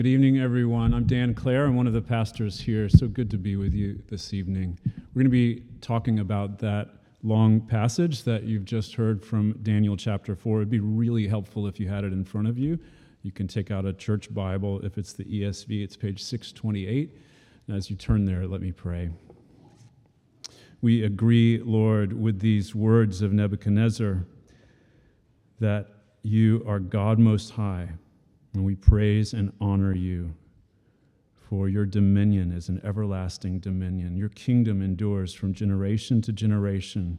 Good evening, everyone. I'm Dan Clare. I'm one of the pastors here. So good to be with you this evening. We're going to be talking about that long passage that you've just heard from Daniel chapter 4. It'd be really helpful if you had it in front of you. You can take out a church Bible. If it's the ESV, it's page 628. And as you turn there, let me pray. We agree, Lord, with these words of Nebuchadnezzar that you are God Most High. And we praise and honor you, for your dominion is an everlasting dominion. Your kingdom endures from generation to generation.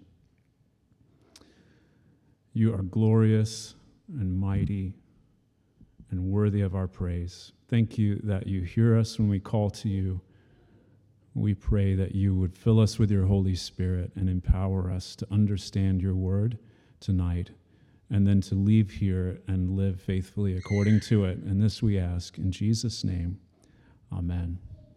You are glorious and mighty and worthy of our praise. Thank you that you hear us when we call to you. We pray that you would fill us with your Holy Spirit and empower us to understand your word tonight, and then to leave here and live faithfully according to it. And this we ask in Jesus' name, amen.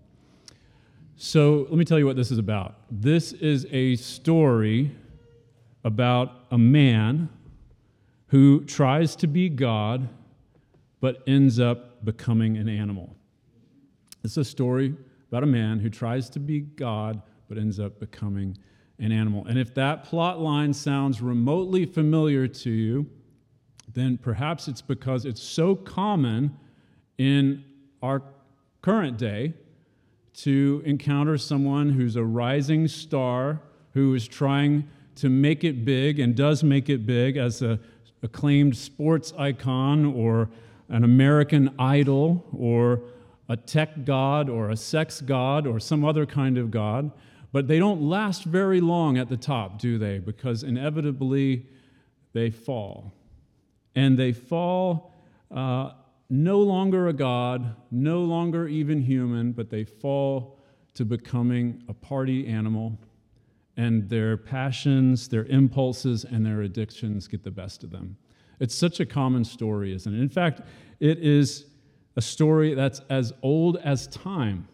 So let me tell you what this is about. This is a story about a man who tries to be God, but ends up becoming an animal. It's a story about a man who tries to be God, but ends up becoming an animal. And if that plot line sounds remotely familiar to you, then perhaps it's because it's so common in our current day to encounter someone who's a rising star, who is trying to make it big and does make it big as an acclaimed sports icon or an American Idol or a tech god or a sex god or some other kind of god. But they don't last very long at the top, do they? Because inevitably they fall. And they fall no longer a god, no longer even human, but they fall to becoming a party animal. And their passions, their impulses, and their addictions get the best of them. It's such a common story, isn't it? In fact, it is a story that's as old as time.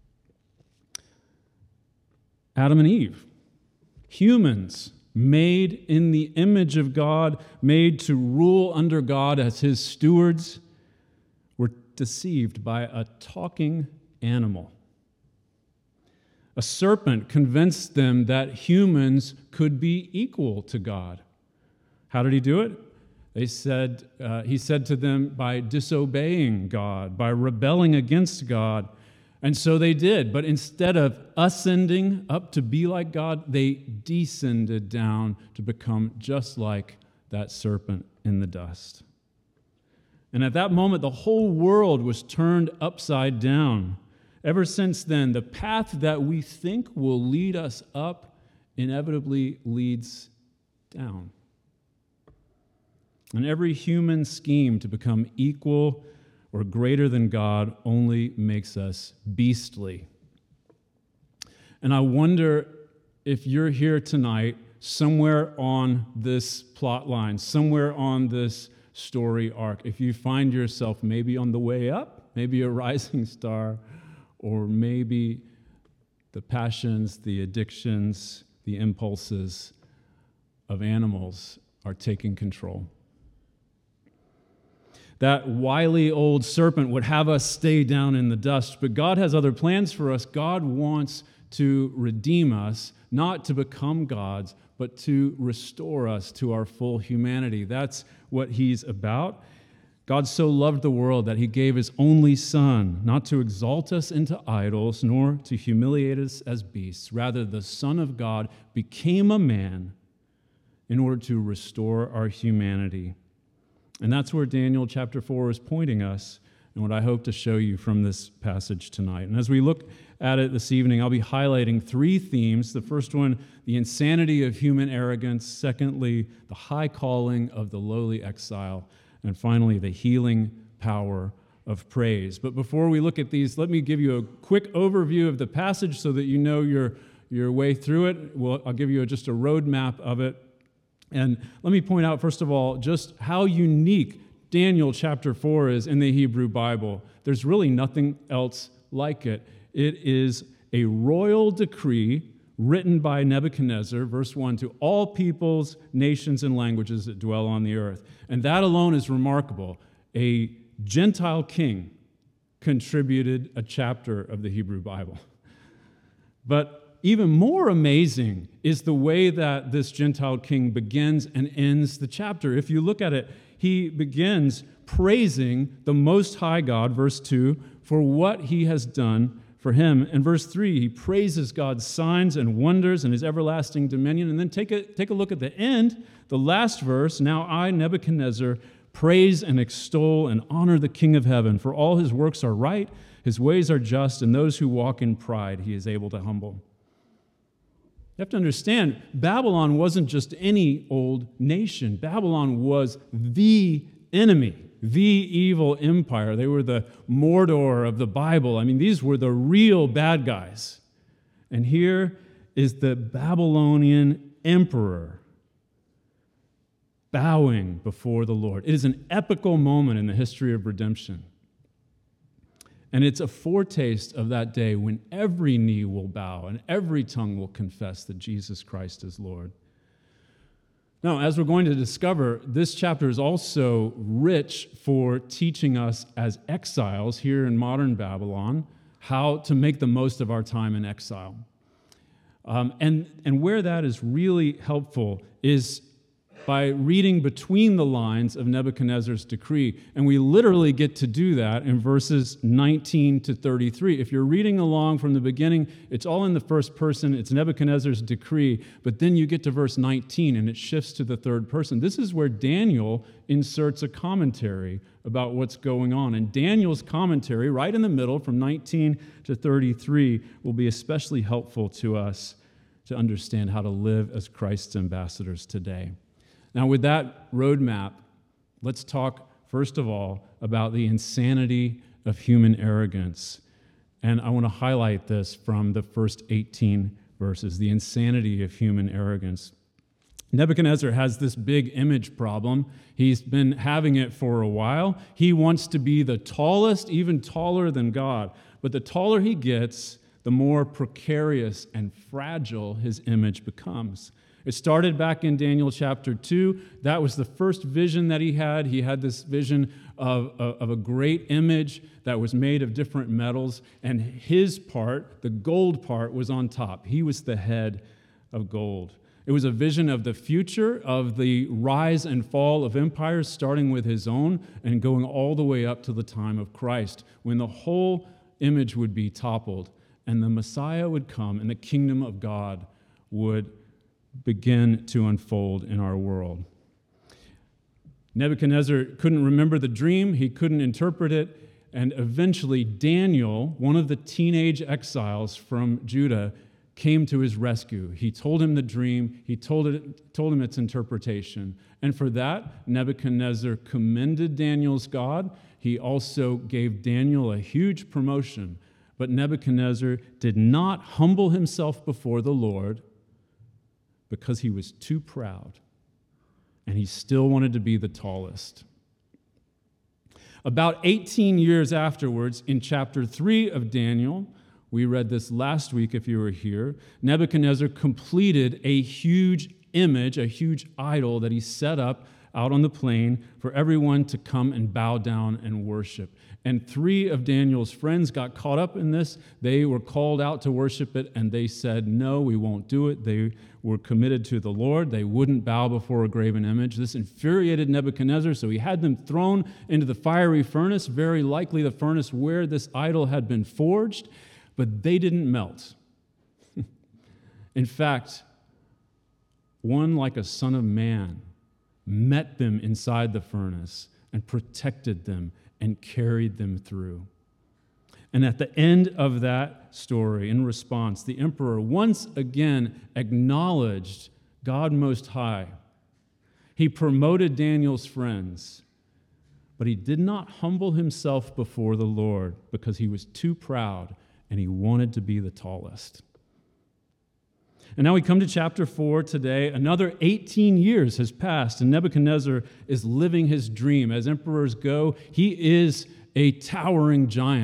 Adam and Eve, humans made in the image of God, made to rule under God as his stewards, were deceived by a talking animal. A serpent convinced them that humans could be equal to God. How did he do it? He said to them, by disobeying God, by rebelling against God. And so they did, but instead of ascending up to be like God, they descended down to become just like that serpent in the dust. And at that moment, the whole world was turned upside down. Ever since then, the path that we think will lead us up inevitably leads down. And every human scheme to become equal or greater than God only makes us beastly. And I wonder if you're here tonight, somewhere on this plot line, somewhere on this story arc, if you find yourself maybe on the way up, maybe a rising star, or maybe the passions, the addictions, the impulses of animals are taking control. That wily old serpent would have us stay down in the dust, but God has other plans for us. God wants to redeem us, not to become gods, but to restore us to our full humanity. That's what he's about. God so loved the world that he gave his only Son, not to exalt us into idols, nor to humiliate us as beasts. Rather, the Son of God became a man in order to restore our humanity. And that's where Daniel chapter 4 is pointing us, and what I hope to show you from this passage tonight. And as we look at it this evening, I'll be highlighting three themes. The first one, the insanity of human arrogance. Secondly, the high calling of the lowly exile. And finally, the healing power of praise. But before we look at these, let me give you a quick overview of the passage so that you know your way through it. I'll give you just a roadmap of it. And let me point out, first of all, just how unique Daniel chapter 4 is in the Hebrew Bible. There's really nothing else like it. It is a royal decree written by Nebuchadnezzar, verse 1, to all peoples, nations, and languages that dwell on the earth. And that alone is remarkable. A Gentile king contributed a chapter of the Hebrew Bible. But even more amazing is the way that this Gentile king begins and ends the chapter. If you look at it, he begins praising the Most High God, verse 2, for what he has done for him. In verse 3, he praises God's signs and wonders and his everlasting dominion. And then take a look at the end, the last verse. Now I, Nebuchadnezzar, praise and extol and honor the King of heaven, for all his works are right, his ways are just, and those who walk in pride he is able to humble. You have to understand, Babylon wasn't just any old nation. Babylon was the enemy, the evil empire. They were the Mordor of the Bible. I mean, these were the real bad guys. And here is the Babylonian emperor bowing before the Lord. It is an epical moment in the history of redemption. And it's a foretaste of that day when every knee will bow and every tongue will confess that Jesus Christ is Lord. Now, as we're going to discover, this chapter is also rich for teaching us as exiles here in modern Babylon how to make the most of our time in exile. And where that is really helpful is by reading between the lines of Nebuchadnezzar's decree. And we literally get to do that in verses 19 to 33. If you're reading along from the beginning, it's all in the first person. It's Nebuchadnezzar's decree. But then you get to verse 19, and it shifts to the third person. This is where Daniel inserts a commentary about what's going on. And Daniel's commentary, right in the middle, from 19 to 33, will be especially helpful to us to understand how to live as Christ's ambassadors today. Now, with that roadmap, let's talk, first of all, about the insanity of human arrogance. And I want to highlight this from the first 18 verses, the insanity of human arrogance. Nebuchadnezzar has this big image problem. He's been having it for a while. He wants to be the tallest, even taller than God. But the taller he gets, the more precarious and fragile his image becomes. It started back in Daniel chapter 2. That was the first vision that he had. He had this vision of a great image that was made of different metals, and his part, the gold part, was on top. He was the head of gold. It was a vision of the future, of the rise and fall of empires, starting with his own and going all the way up to the time of Christ, when the whole image would be toppled, and the Messiah would come, and the kingdom of God would begin to unfold in our world. Nebuchadnezzar couldn't remember the dream, he couldn't interpret it, and eventually Daniel, one of the teenage exiles from Judah, came to his rescue. He told him the dream, he told him its interpretation, and for that, Nebuchadnezzar commended Daniel's God. He also gave Daniel a huge promotion, but Nebuchadnezzar did not humble himself before the Lord because he was too proud, and he still wanted to be the tallest. About 18 years afterwards, in chapter 3 of Daniel, we read this last week if you were here, Nebuchadnezzar completed a huge image, a huge idol that he set up out on the plain for everyone to come and bow down and worship. And 3 of Daniel's friends got caught up in this. They were called out to worship it, and they said, no, we won't do it. They were committed to the Lord. They wouldn't bow before a graven image. This infuriated Nebuchadnezzar, so he had them thrown into the fiery furnace, very likely the furnace where this idol had been forged, but they didn't melt. In fact, one like a son of man met them inside the furnace and protected them and carried them through. And at the end of that story, in response, the emperor once again acknowledged God Most High. He promoted Daniel's friends, but he did not humble himself before the Lord because he was too proud and he wanted to be the tallest. And now we come to chapter 4 today. Another 18 years has passed, and Nebuchadnezzar is living his dream. As emperors go, he is a towering giant.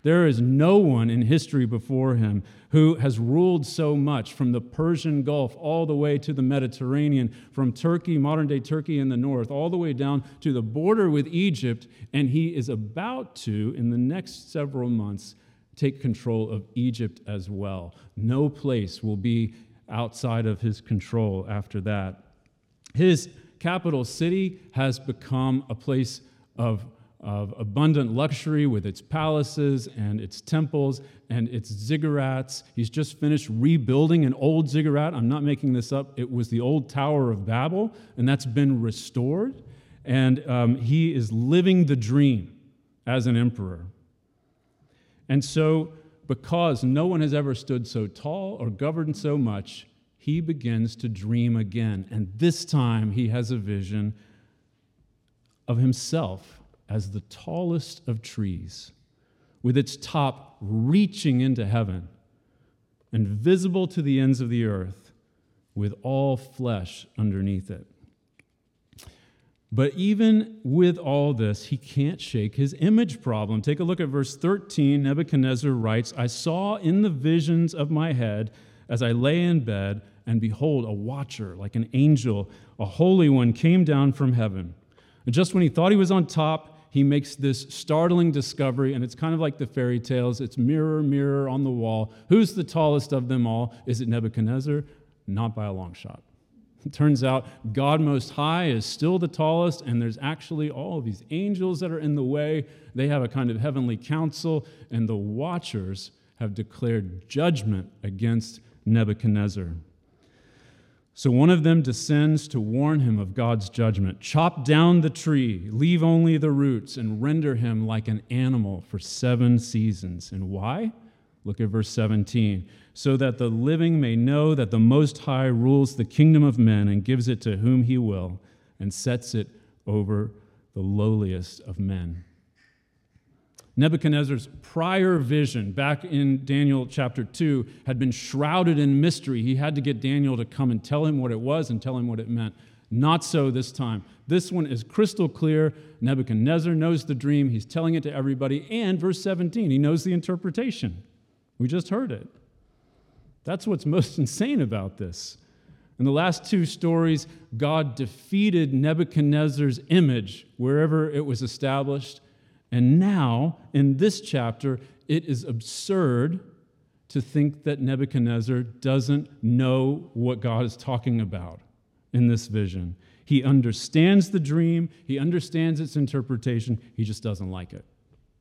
There is no one in history before him who has ruled so much, from the Persian Gulf all the way to the Mediterranean, from Turkey, modern-day Turkey in the north, all the way down to the border with Egypt, and he is about to, in the next several months, take control of Egypt as well. No place will be outside of his control after that. His capital city has become a place of abundant luxury with its palaces and its temples and its ziggurats. He's just finished rebuilding an old ziggurat. I'm not making this up. It was the old Tower of Babel, and that's been restored. And he is living the dream as an emperor. And so, because no one has ever stood so tall or governed so much, he begins to dream again. And this time he has a vision of himself as the tallest of trees, with its top reaching into heaven and visible to the ends of the earth, with all flesh underneath it. But even with all this, he can't shake his image problem. Take a look at verse 13. Nebuchadnezzar writes, "I saw in the visions of my head as I lay in bed, and behold, a watcher, like an angel, a holy one, came down from heaven." And just when he thought he was on top, he makes this startling discovery, and it's kind of like the fairy tales. It's mirror, mirror on the wall. Who's the tallest of them all? Is it Nebuchadnezzar? Not by a long shot. It turns out God Most High is still the tallest, and there's actually all of these angels that are in the way. They have a kind of heavenly council, and the watchers have declared judgment against Nebuchadnezzar. So one of them descends to warn him of God's judgment. "Chop down the tree, leave only the roots, and render him like an animal for 7 seasons. And why? Look at verse 17. "So that the living may know that the Most High rules the kingdom of men and gives it to whom he will, and sets it over the lowliest of men." Nebuchadnezzar's prior vision back in Daniel chapter 2 had been shrouded in mystery. He had to get Daniel to come and tell him what it was and tell him what it meant. Not so this time. This one is crystal clear. Nebuchadnezzar knows the dream. He's telling it to everybody. And verse 17, he knows the interpretation. We just heard it. That's what's most insane about this. In the last 2 stories, God defeated Nebuchadnezzar's image wherever it was established. And now, in this chapter, it is absurd to think that Nebuchadnezzar doesn't know what God is talking about in this vision. He understands the dream, he understands its interpretation, he just doesn't like it.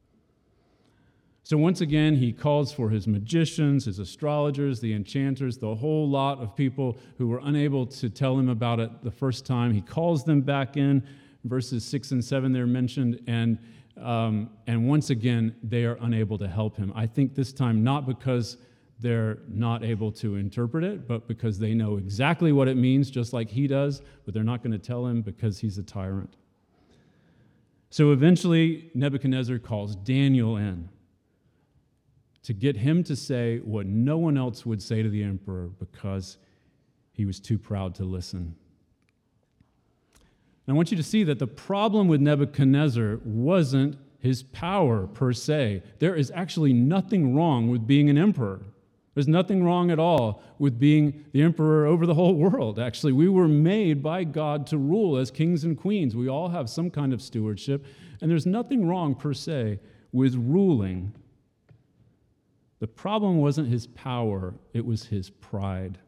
So once again, he calls for his magicians, his astrologers, the enchanters, the whole lot of people who were unable to tell him about it the first time. He calls them back in. Verses 6 and 7 they're mentioned, and once again, they are unable to help him. I think this time not because they're not able to interpret it, but because they know exactly what it means, just like he does, but they're not going to tell him because he's a tyrant. So eventually, Nebuchadnezzar calls Daniel in to get him to say what no one else would say to the emperor because he was too proud to listen. And I want you to see that the problem with Nebuchadnezzar wasn't his power per se. There is actually nothing wrong with being an emperor. There's nothing wrong at all with being the emperor over the whole world. Actually, we were made by God to rule as kings and queens. We all have some kind of stewardship, and there's nothing wrong per se with ruling. The problem wasn't his power, it was his pride.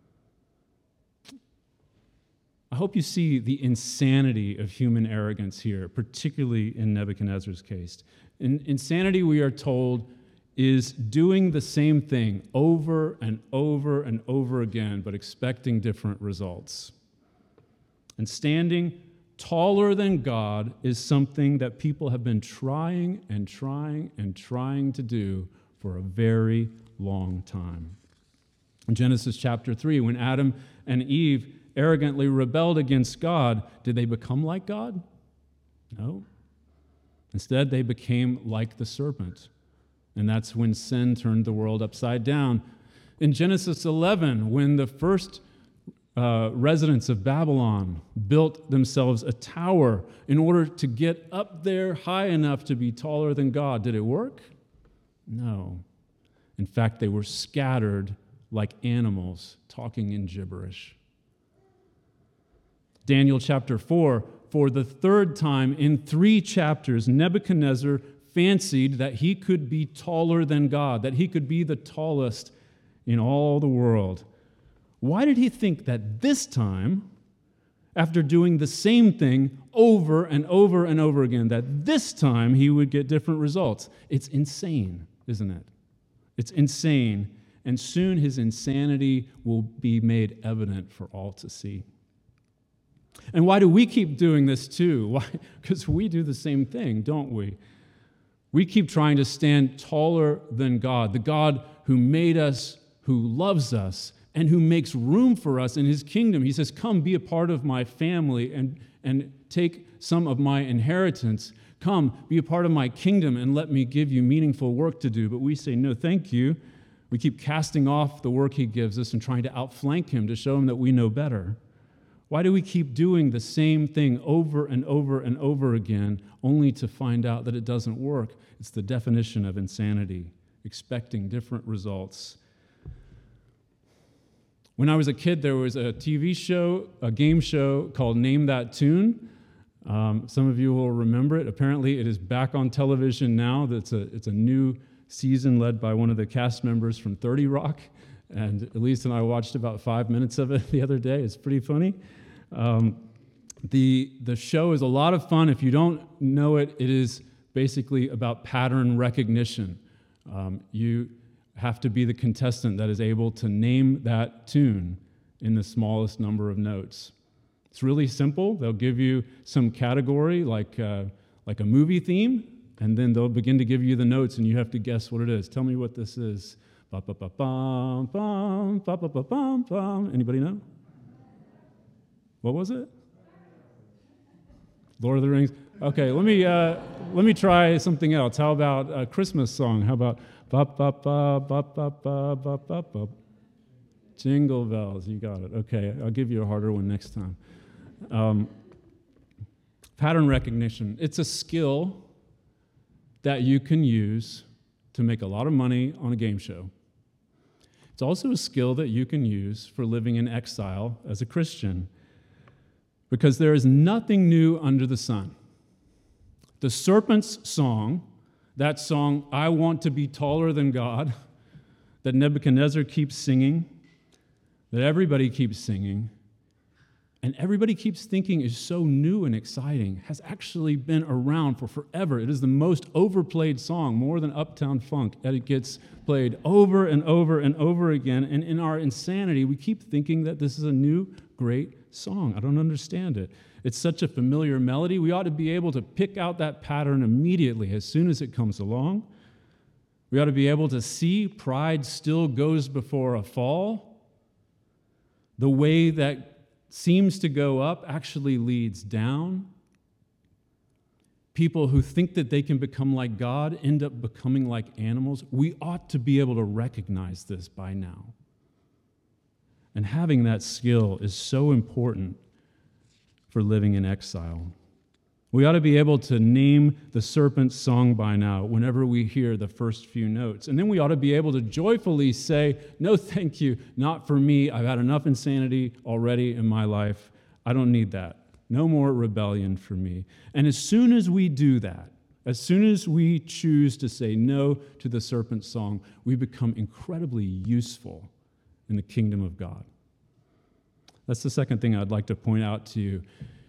I hope you see the insanity of human arrogance here, particularly in Nebuchadnezzar's case. Insanity, we are told, is doing the same thing over and over and over again, but expecting different results. And standing taller than God is something that people have been trying and trying and trying to do for a very long time. In Genesis chapter 3, when Adam and Eve arrogantly rebelled against God, did they become like God? No. Instead, they became like the serpent. And that's when sin turned the world upside down. In Genesis 11, when the first residents of Babylon built themselves a tower in order to get up there high enough to be taller than God, did it work? No. In fact, they were scattered like animals, talking in gibberish. Daniel chapter 4, for the third time in 3 chapters, Nebuchadnezzar fancied that he could be taller than God, that he could be the tallest in all the world. Why did he think that this time, after doing the same thing over and over and over again, that this time he would get different results? It's insane, isn't it? It's insane, and soon his insanity will be made evident for all to see. And why do we keep doing this too? Why? Because we do the same thing, don't we? We keep trying to stand taller than God, the God who made us, who loves us, and who makes room for us in his kingdom. He says, come be a part of my family and take some of my inheritance. Come, be a part of my kingdom and let me give you meaningful work to do. But we say, no, thank you. We keep casting off the work he gives us and trying to outflank him to show him that we know better. Why do we keep doing the same thing over and over and over again, only to find out that it doesn't work? It's the definition of insanity, expecting different results. When I was a kid, there was a TV show, a game show called Name That Tune. Some of you will remember it. Apparently, it is back on television now. It's a new season led by one of the cast members from 30 Rock. And Elise and I watched about 5 minutes of it the other day. It's pretty funny. The show is a lot of fun. If you don't know it, it is basically about pattern recognition. You have to be the contestant that is able to name that tune in the smallest number of notes. It's really simple. They'll give you some category like a movie theme, and then they'll begin to give you the notes, and you have to guess what it is. Tell me what this is. Ba-ba-ba-bum, bum, ba-ba-ba-bum, bum. Anybody know? What was it? Lord of the Rings. Okay, let me try something else. How about a Christmas song? How about ba-ba-ba-ba-ba-ba-ba-ba? Jingle bells. You got it. Okay, I'll give you a harder one next time. Pattern recognition. It's a skill that you can use to make a lot of money on a game show. It's also a skill that you can use for living in exile as a Christian, because there is nothing new under the sun. The serpent's song, that song, I want to be taller than God, that Nebuchadnezzar keeps singing, that everybody keeps singing, and everybody keeps thinking is so new and exciting, has actually been around for forever. It is the most overplayed song, more than Uptown Funk, and it gets played over and over and over again. And in our insanity, we keep thinking that this is a new, great song. I don't understand it. It's such a familiar melody. We ought to be able to pick out that pattern immediately as soon as it comes along. We ought to be able to see pride still goes before a fall. The way that seems to go up actually leads down. People who think that they can become like God end up becoming like animals. We ought to be able to recognize this by now. And having that skill is so important for living in exile. We ought to be able to name the serpent's song by now whenever we hear the first few notes. And then we ought to be able to joyfully say, no, thank you, not for me. I've had enough insanity already in my life. I don't need that. No more rebellion for me. And as soon as we do that, as soon as we choose to say no to the serpent's song, we become incredibly useful in the kingdom of God. That's the second thing I'd like to point out to you.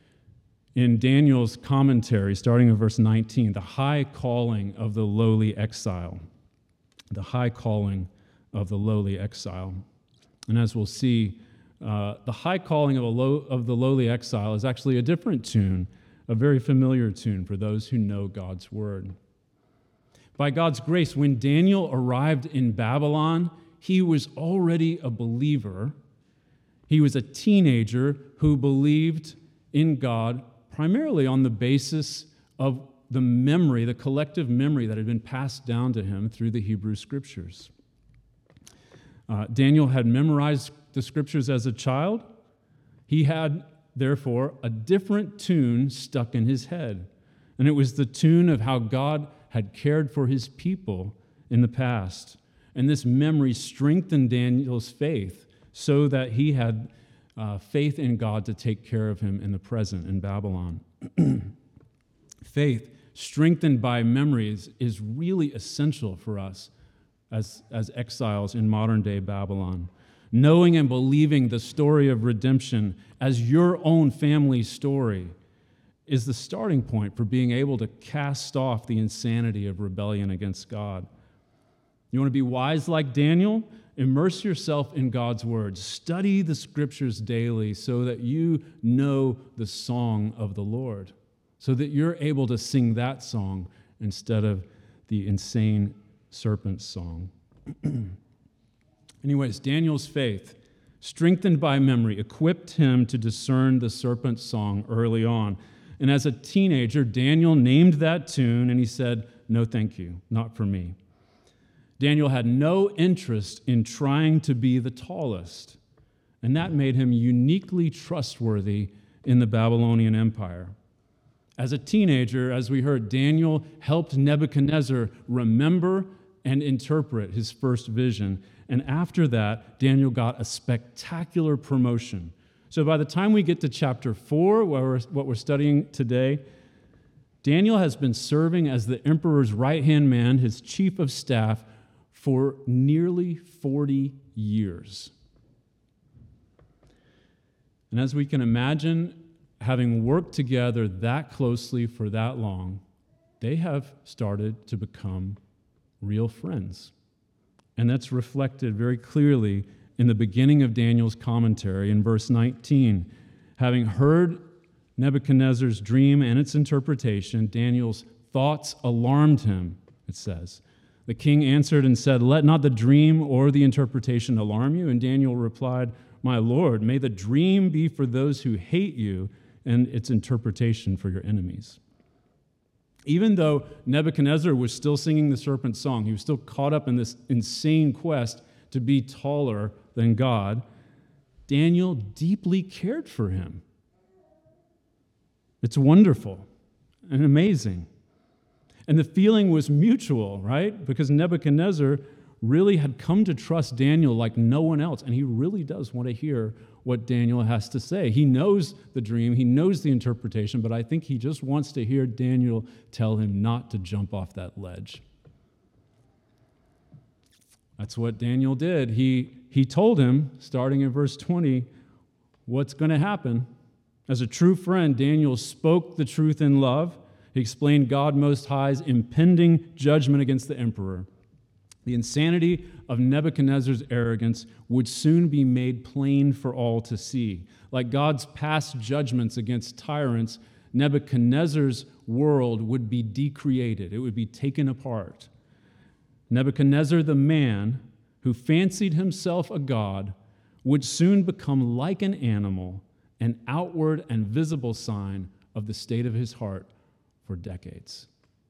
In Daniel's commentary, starting in verse 19, the high calling of the lowly exile. The high calling of the lowly exile. And as we'll see, the high calling of the lowly exile is actually a different tune, a very familiar tune for those who know God's word. By God's grace, when Daniel arrived in Babylon, he was already a believer. He was a teenager who believed in God primarily on the basis of the memory, the collective memory that had been passed down to him through the Hebrew Scriptures. Daniel had memorized the Scriptures as a child. He had, therefore, a different tune stuck in his head. And it was the tune of how God had cared for his people in the past. And this memory strengthened Daniel's faith so that he had faith in God to take care of him in the present in Babylon. Faith strengthened by memories is really essential for us as exiles in modern-day Babylon. Knowing and believing the story of redemption as your own family story is the starting point for being able to cast off the insanity of rebellion against God. You want to be wise like Daniel? Immerse yourself in God's word. Study the scriptures daily so that you know the song of the Lord, so that you're able to sing that song instead of the insane serpent song. Anyways, Daniel's faith, strengthened by memory, equipped him to discern the serpent song early on. And as a teenager, Daniel named that tune and he said, "No, thank you, not for me." Daniel had no interest in trying to be the tallest, and that made him uniquely trustworthy in the Babylonian Empire. As a teenager, as we heard, Daniel helped Nebuchadnezzar remember and interpret his first vision. And after that, Daniel got a spectacular promotion. So by the time we get to chapter 4, what we're studying today, Daniel has been serving as the emperor's right-hand man, his chief of staff, for nearly 40 years. And as we can imagine, having worked together that closely for that long, they have started to become real friends. And that's reflected very clearly in the beginning of Daniel's commentary in verse 19. Having heard Nebuchadnezzar's dream and its interpretation, Daniel's thoughts alarmed him, it says. The king answered and said, "Let not the dream or the interpretation alarm you." And Daniel replied, "My Lord, may the dream be for those who hate you and its interpretation for your enemies." Even though Nebuchadnezzar was still singing the serpent song, he was still caught up in this insane quest to be taller than God, Daniel deeply cared for him. It's wonderful and amazing. And the feeling was mutual, right? Because Nebuchadnezzar really had come to trust Daniel like no one else, and he really does want to hear what Daniel has to say. He knows the dream, he knows the interpretation, but I think he just wants to hear Daniel tell him not to jump off that ledge. That's what Daniel did. He told him, starting in verse 20, what's going to happen. As a true friend, Daniel spoke the truth in love. He explained God Most High's impending judgment against the emperor. The insanity of Nebuchadnezzar's arrogance would soon be made plain for all to see. Like God's past judgments against tyrants, Nebuchadnezzar's world would be decreated. It would be taken apart. Nebuchadnezzar, the man who fancied himself a god, would soon become like an animal, an outward and visible sign of the state of his heart for decades.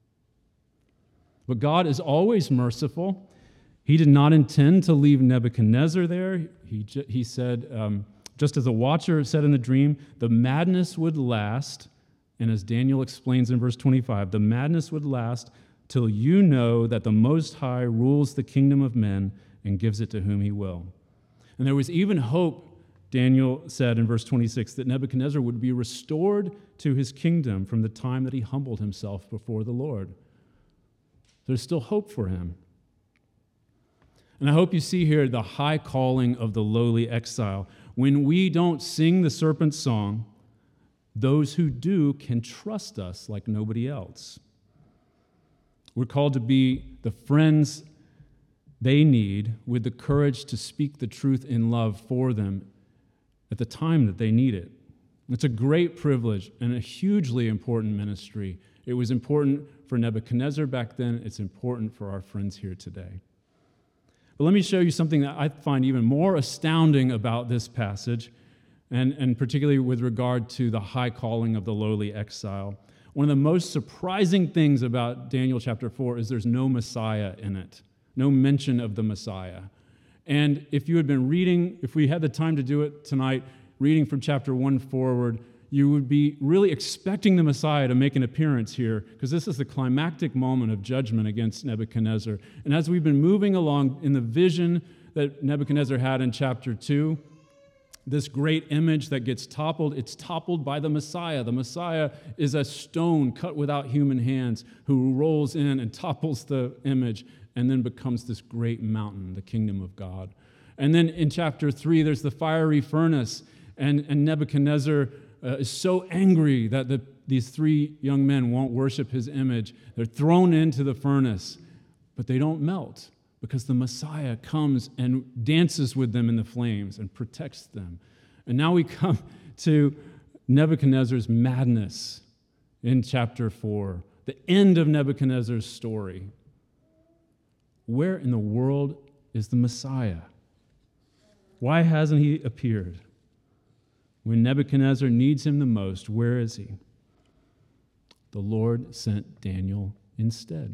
But God is always merciful. He did not intend to leave Nebuchadnezzar there. He said, just as a watcher said in the dream, the madness would last, and as Daniel explains in verse 25, the madness would last till you know that the Most High rules the kingdom of men and gives it to whom he will. And there was even hope, Daniel said in verse 26, that Nebuchadnezzar would be restored to his kingdom from the time that he humbled himself before the Lord. There's still hope for him. And I hope you see here the high calling of the lowly exile. When we don't sing the serpent song, those who do can trust us like nobody else. We're called to be the friends they need with the courage to speak the truth in love for them at the time that they need it. It's a great privilege and a hugely important ministry. It was important for Nebuchadnezzar back then. It's important for our friends here today. But let me show you something that I find even more astounding about this passage, and particularly with regard to the high calling of the lowly exile. One of the most surprising things about Daniel chapter 4 is there's no Messiah in it, no mention of the Messiah. And if you had been reading, if we had the time to do it tonight, reading from chapter 1 forward, you would be really expecting the Messiah to make an appearance here, because this is the climactic moment of judgment against Nebuchadnezzar. And as we've been moving along in the vision that Nebuchadnezzar had in chapter 2, this great image that gets toppled, it's toppled by the Messiah. The Messiah is a stone cut without human hands who rolls in and topples the image and then becomes this great mountain, the kingdom of God. And then in chapter 3, there's the fiery furnace, and Nebuchadnezzar is so angry that these three young men won't worship his image. They're thrown into the furnace, but they don't melt because the Messiah comes and dances with them in the flames and protects them. And now we come to Nebuchadnezzar's madness in chapter 4, the end of Nebuchadnezzar's story. Where in the world is the Messiah? Why hasn't he appeared? When Nebuchadnezzar needs him the most, where is he? The Lord sent Daniel instead.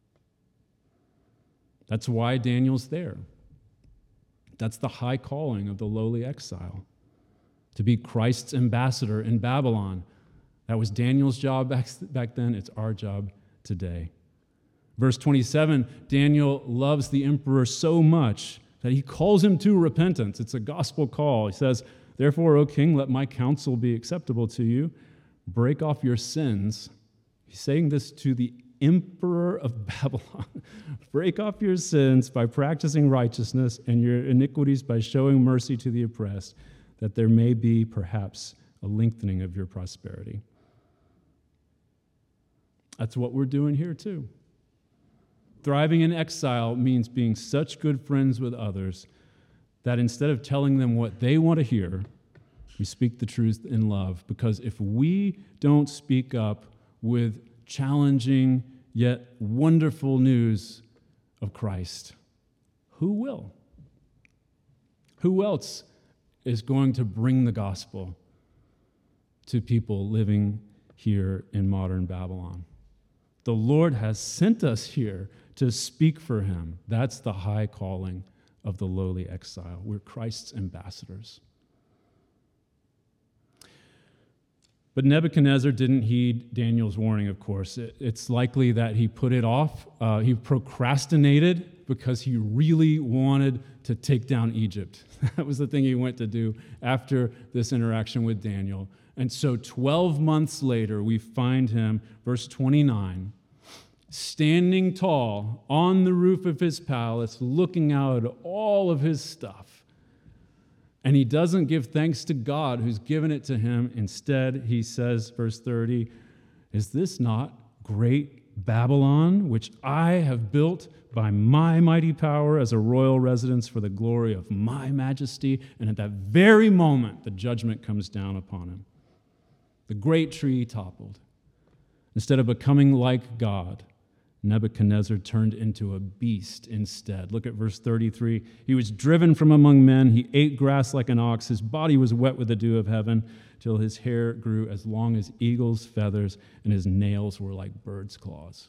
That's why Daniel's there. That's the high calling of the lowly exile, to be Christ's ambassador in Babylon. That was Daniel's job back then. It's our job today. Verse 27, Daniel loves the emperor so much that he calls him to repentance. It's a gospel call. He says, "Therefore, O king, let my counsel be acceptable to you. Break off your sins." He's saying this to the emperor of Babylon. "Break off your sins by practicing righteousness and your iniquities by showing mercy to the oppressed, that there may be perhaps a lengthening of your prosperity." That's what we're doing here too. Thriving in exile means being such good friends with others that instead of telling them what they want to hear, we speak the truth in love. Because if we don't speak up with challenging yet wonderful news of Christ, who will? Who else is going to bring the gospel to people living here in modern Babylon? The Lord has sent us here to speak for him. That's the high calling of the lowly exile. We're Christ's ambassadors. But Nebuchadnezzar didn't heed Daniel's warning, of course. It's likely that he put it off. He procrastinated because he really wanted to take down Egypt. That was the thing he went to do after this interaction with Daniel. And so 12 months later, we find him, verse 29, standing tall on the roof of his palace, looking out at all of his stuff. And he doesn't give thanks to God who's given it to him. Instead, he says, verse 30, "Is this not great Babylon, which I have built by my mighty power as a royal residence for the glory of my majesty?" And at that very moment, the judgment comes down upon him. The great tree toppled. Instead of becoming like God, Nebuchadnezzar turned into a beast instead. Look at verse 33. "He was driven from among men. He ate grass like an ox. His body was wet with the dew of heaven, till his hair grew as long as eagle's feathers, and his nails were like bird's claws."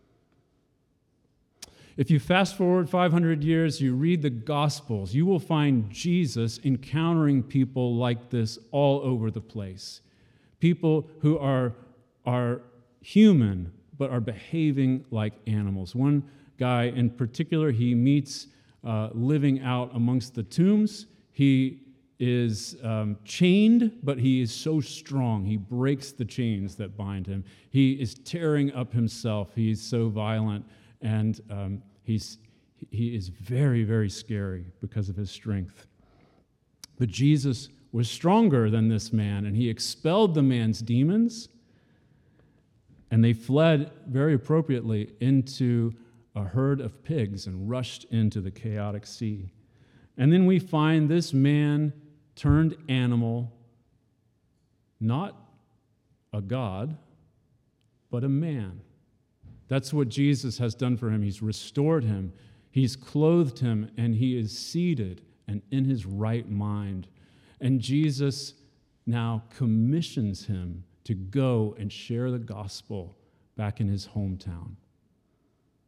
If you fast forward 500 years, you read the Gospels, you will find Jesus encountering people like this all over the place. People who are human, but are behaving like animals. One guy in particular, he meets living out amongst the tombs. He is chained, but he is so strong. He breaks the chains that bind him. He is tearing up himself. He's so violent, and he is very, very scary because of his strength. But Jesus was stronger than this man, and he expelled the man's demons, and they fled very appropriately into a herd of pigs and rushed into the chaotic sea. And then we find this man turned animal, not a god, but a man. That's what Jesus has done for him. He's restored him, he's clothed him, and he is seated and in his right mind. And Jesus now commissions him to go and share the gospel back in his hometown.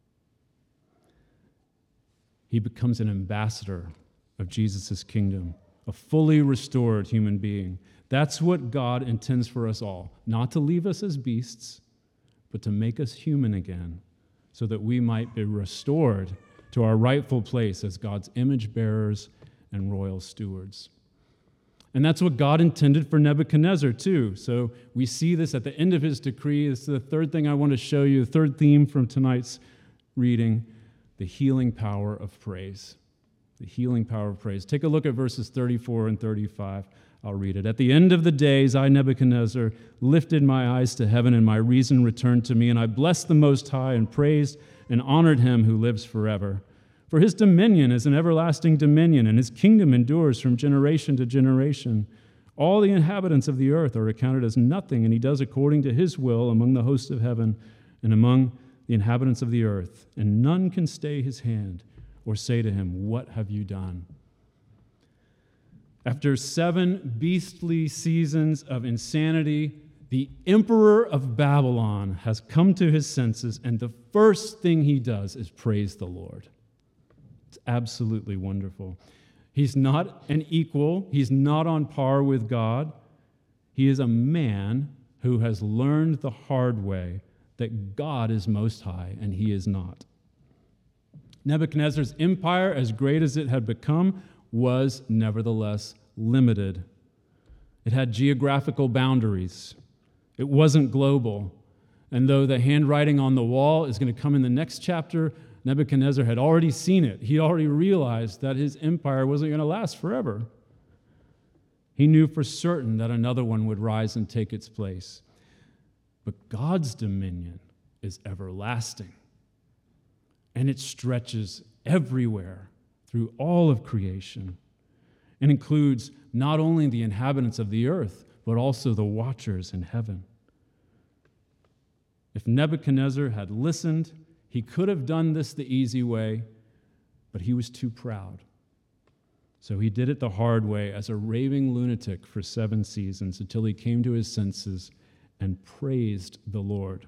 He becomes an ambassador of Jesus' kingdom a fully restored human being. That's what God intends for us all, not to leave us as beasts, but to make us human again, so that we might be restored to our rightful place as God's image bearers and royal stewards. And that's what God intended for Nebuchadnezzar too. So we see this at the end of his decree. This is the third thing I want to show you, the third theme from tonight's reading, the healing power of praise. The healing power of praise. Take a look at verses 34 and 35. I'll read it. At the end of the days, I, Nebuchadnezzar, lifted my eyes to heaven, and my reason returned to me, and I blessed the Most High and praised and honored him who lives forever. For his dominion is an everlasting dominion, and his kingdom endures from generation to generation. All the inhabitants of the earth are accounted as nothing, and he does according to his will among the hosts of heaven and among the inhabitants of the earth, and none can stay his hand or say to him, "What have you done?" After 7 beastly seasons of insanity, the emperor of Babylon has come to his senses, and the first thing he does is praise the Lord. It's absolutely wonderful. He's not an equal. He's not on par with God. He is a man who has learned the hard way that God is most high and he is not. Nebuchadnezzar's empire, as great as it had become, was nevertheless limited. It had geographical boundaries. It wasn't global. And though the handwriting on the wall is going to come in the next chapter, Nebuchadnezzar had already seen it. He already realized that his empire wasn't going to last forever. He knew for certain that another one would rise and take its place. But God's dominion is everlasting, and it stretches everywhere through all of creation and includes not only the inhabitants of the earth, but also the watchers in heaven. If Nebuchadnezzar had listened, he could have done this the easy way, but he was too proud. So he did it the hard way as a raving lunatic for 7 seasons until he came to his senses and praised the Lord.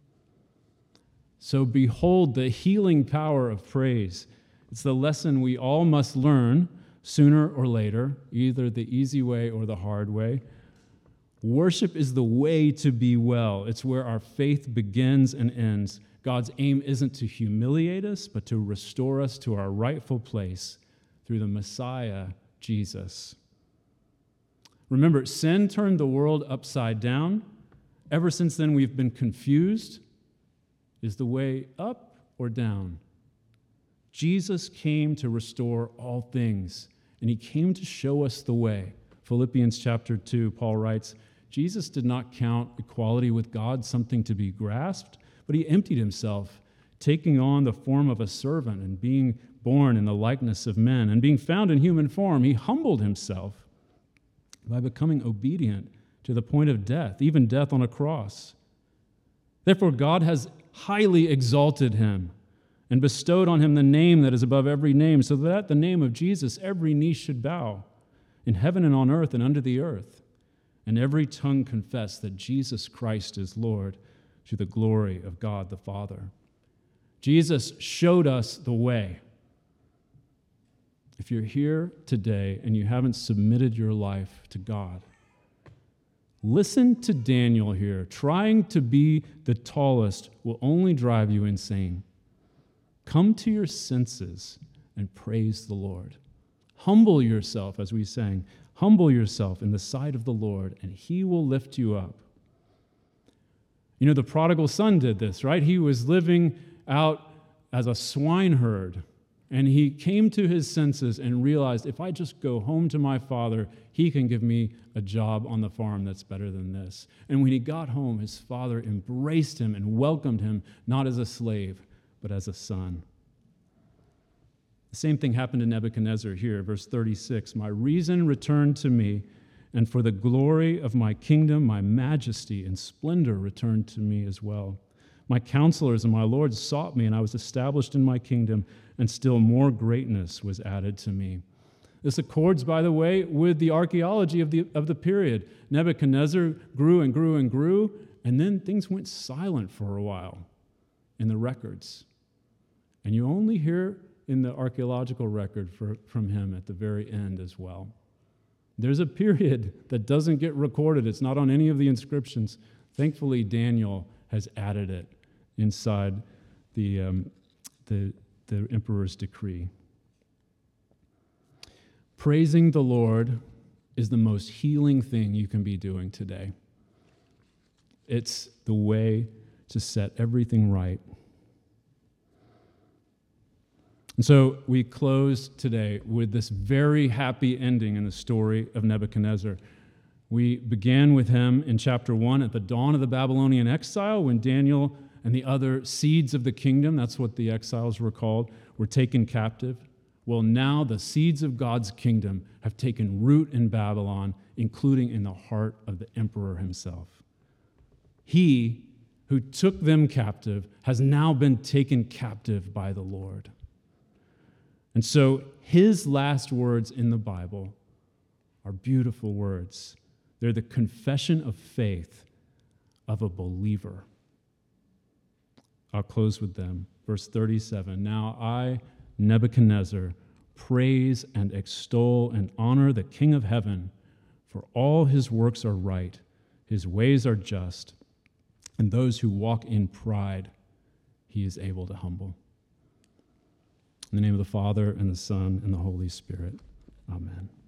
So behold the healing power of praise. It's the lesson we all must learn sooner or later, either the easy way or the hard way. Worship is the way to be well. It's where our faith begins and ends. God's aim isn't to humiliate us, but to restore us to our rightful place through the Messiah, Jesus. Remember, sin turned the world upside down. Ever since then, we've been confused. Is the way up or down? Jesus came to restore all things, and he came to show us the way. Philippians chapter 2, Paul writes, Jesus did not count equality with God something to be grasped, but he emptied himself, taking on the form of a servant and being born in the likeness of men. And being found in human form, he humbled himself by becoming obedient to the point of death, even death on a cross. Therefore, God has highly exalted him and bestowed on him the name that is above every name, so that at the name of Jesus every knee should bow, in heaven and on earth and under the earth, and every tongue confess that Jesus Christ is Lord, to the glory of God the Father. Jesus showed us the way. If you're here today and you haven't submitted your life to God, listen to Daniel here. Trying to be the tallest will only drive you insane. Come to your senses and praise the Lord. Humble yourself, as we sang. Humble yourself in the sight of the Lord, and he will lift you up. You know, the prodigal son did this, right? He was living out as a swineherd, and he came to his senses and realized, if I just go home to my father, he can give me a job on the farm that's better than this. And when he got home, his father embraced him and welcomed him, not as a slave, but as a son. The same thing happened to Nebuchadnezzar here, verse 36. My reason returned to me, and for the glory of my kingdom, my majesty and splendor returned to me as well. My counselors and my lords sought me, and I was established in my kingdom, and still more greatness was added to me. This accords, by the way, with the archaeology of the period. Nebuchadnezzar grew and grew and grew, and then things went silent for a while in the records. And you only hear in the archaeological record from him at the very end as well. There's a period that doesn't get recorded. It's not on any of the inscriptions. Thankfully, Daniel has added it inside the emperor's decree. Praising the Lord is the most healing thing you can be doing today. It's the way to set everything right. And so we close today with this very happy ending in the story of Nebuchadnezzar. We began with him in chapter 1 at the dawn of the Babylonian exile when Daniel and the other seeds of the kingdom, that's what the exiles were called, were taken captive. Well, now the seeds of God's kingdom have taken root in Babylon, including in the heart of the emperor himself. He who took them captive has now been taken captive by the Lord. And so his last words in the Bible are beautiful words. They're the confession of faith of a believer. I'll close with them. Verse 37, "Now I, Nebuchadnezzar, praise and extol and honor the King of heaven, for all his works are right, his ways are just, and those who walk in pride he is able to humble." In the name of the Father, and the Son, and the Holy Spirit. Amen.